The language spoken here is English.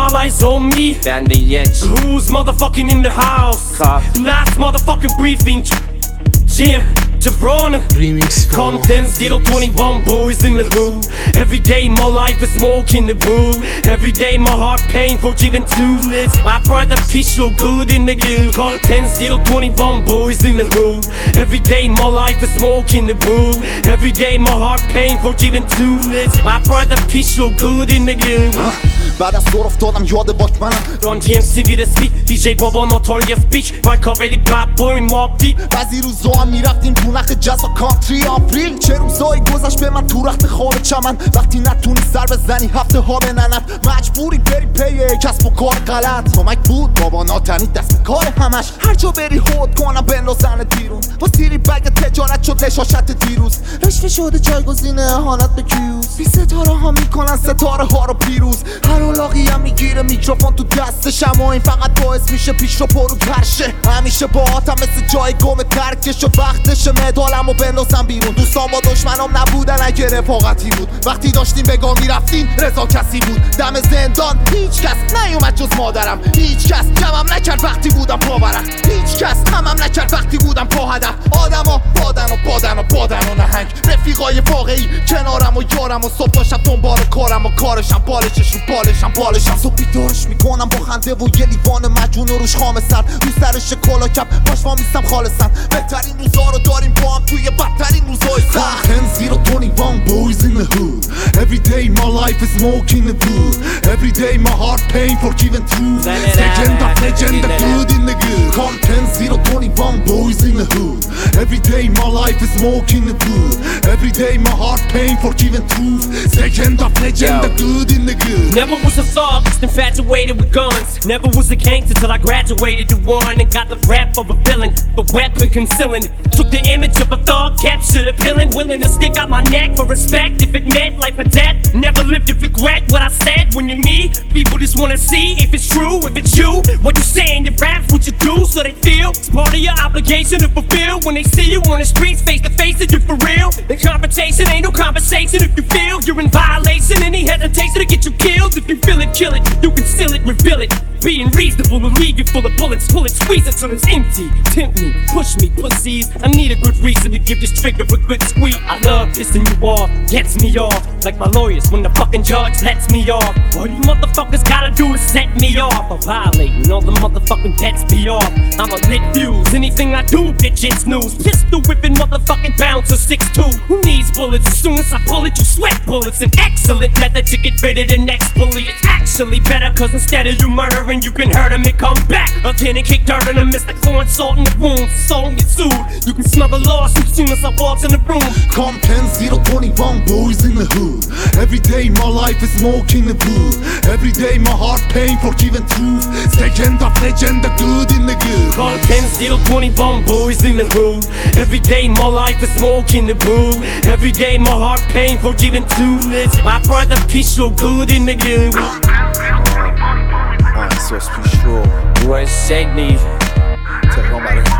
all eyes on me. Ben de geç. Who's motherfucking in the house? Last motherfucking briefing. Jim, Jabrona. Remix Compton, 021 boys in the hood. Every day my life is smoking the wood. Every day my heart pain for giving two lips. My brother peace so good in the good. Compton, 021 boys in the hood. Every day my life is smoking the wood. Every day my heart pain for giving two lips. My brother peace so good in the good. بعد از دور افتادم یاد باک منم Run DMC ویر سپید DJ بابا ناتالی بیچ مایکا ولی بلد بوین مابدی بعضی روزا هم میرفتیم تو نخ جز و کانتری آپریل چه روزایی گذشت به من تو رخت خواب چمن وقتی نتونی سر بزنی هفته ها به ننت مجبوری بری پی کسب و کار غلط کمک بود بابا ناتنی دست کار همش هر جا بری هود کنم بندازن بیرون با تیری بگ تجارت شد لشاشت دیروز رشته شده جایگزین اهانت به کیوز بی ستاره ها میکنن ستاره ها رو پیروز هر علاقی هم میگیره میکروفون تو دستشم و این فقط باعث میشه پیش رو پرو ترشه همیشه با آتم مثل جای گم ترکش و وقتشه مدالم و بندازم بیرون دوستان با دشمنام نبودن اگه رفاقتی بود وقتی داشتیم بگاه میرفتین رضا کسی بود دم زندان هیچ کس نیومد جز مادرم هیچ کس جمعم نکرد وقتی بودم پاورم هیچ کس همم نکرد وقتی بودم پا هدف آدما بادن و نهنگ رفیقای واقعی کنارم و یارم و صبح شب دنبال کارم و کارشم بالشش رو بالشم صبح بیدارش میکنم با خنده و یه لیوان مجون و روش خام سر رو سرش کلا کپ باش وامیستم خالصن بهترین روزا رو داریم با هم توی بدترین روزای سخت 10-0-21 boys in the hood Every day my life is smoking the wood Every day my heart pain for giving truth Legend of legend the good in the good Come 10-0-21 boys in the hood Every day my life is smoking the wood Every day my heart pain for giving truth Legend of legend the good in the good Never was a thug, just infatuated with guns. Never was a gangster till I graduated to one and got the rap of a villain, the weapon concealing. Took the image of a thug, captured a villain, willing to stick out my neck for respect if it meant life or death. Never lived to regret what I said. When you meet people, just wanna see if it's true, if it's you. What you say in your raps, what you do, so they feel it's part of your obligation to fulfill. When they see you on the streets, face to face, that you for real. The confrontation ain't no conversation if you feel you're in violation. Any hesitation to get you killed. If you feel it, kill it. You can seal it, reveal it. Being reasonable will leave you full of bullets. Pull it, squeeze it till it's empty. Tempt me, push me, pussies. I need a good reason to give this trigger a good squeeze. I love pissing you off, gets me off. Like my lawyers when the fucking judge lets me off. All you motherfuckers gotta do is set me off. I'm violating all the motherfucking pets be off. I'm a lit fuse, anything I do, bitch, it's news. Pistol whipping motherfucking bouncer 6'2". Who needs bullets? As soon as I pull it, you sweat bullets. An excellent method to get rid of the next bully. It's actually better, cause instead of you murdering, you can hurt him and come back again and kick dirt on him. It's like throwing salt in the wound, so don't get sued. You can smell the loss as soon as I walk in the room. Come 10-0-21 boys in the hood Every day my life is smoking the wood Every day my heart pain for giving truth Legend of legend, the good in the good Call 10-0-21 boys in the hood Every day my life is smoking the wood Every day my heart pain for giving truth My brother peace so good in the good Source plus chaud. Ouais, c'est Nive. T'es vraiment malade.